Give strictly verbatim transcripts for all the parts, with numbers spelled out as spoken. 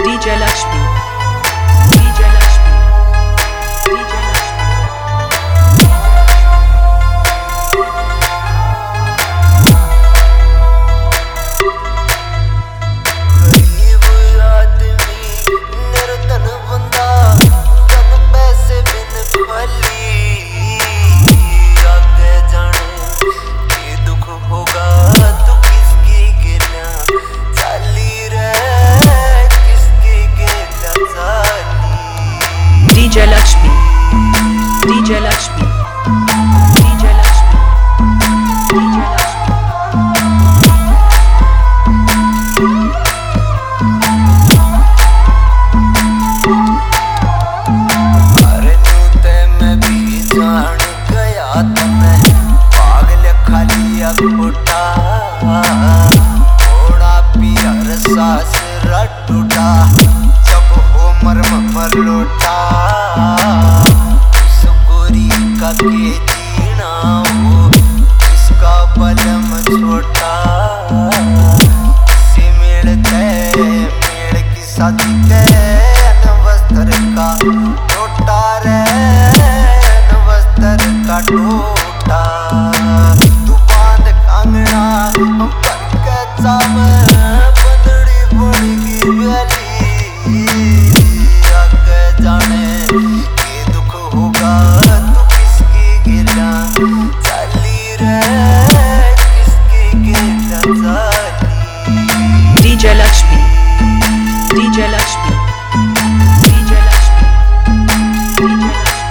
DJ Lakshmi DJ Lakshmi DJ DJ Lakshmi DJ Lakshmi DJ Lakshmi DJ Lakshmi अरे नूते मैं भी जान गया तुम्हें पागल खाली अखोटा थोड़ा पियर सास रटूटा जब हो मरम मलोटा के जीना हो इसका बलम छोटा से मिलते मेल की शादी के नवस्तर का टोटा रे नवस्तर का टोटा तू बांध कांगना हम पर के चाव बंदड़ी पड़ेगी वाली आगे जाने ये दुख होगा DJ Lakshmi DJ Lakshmi DJ Lakshmi DJ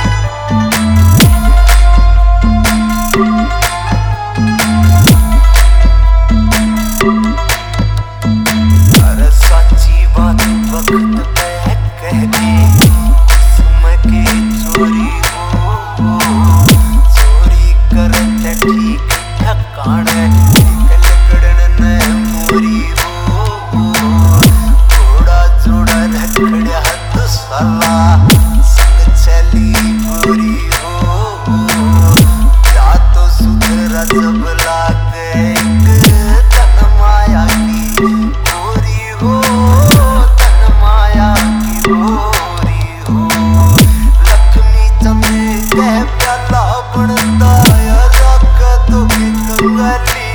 Lakshmi अरे सच्ची बात वक्त पे कह दी समय की चोरी हो चोरी करते ठीक ठकाने लकड़न न मोरी हो थोड़ा जोड़ा रखड़ा हाथ साला संग चली पूरी हो या तो सुधरा जब लागे तन माया की गोरी हो तन माया की गोरी हो लक्ष्मी चंद्र के प्याला बनता रख तो गली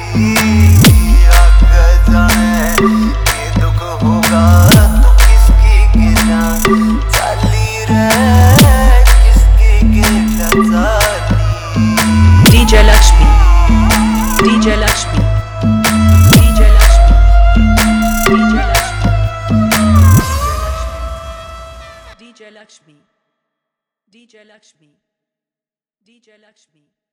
आग जाने ये दुख होगा तो किसकी गिरा चाली रे किसकी गिरा चाली DJ Lakshmi DJ Lakshmi DJ Lakshmi DJ Lakshmi DJ Lakshmi DJ Lakshmi DJ Lakshmi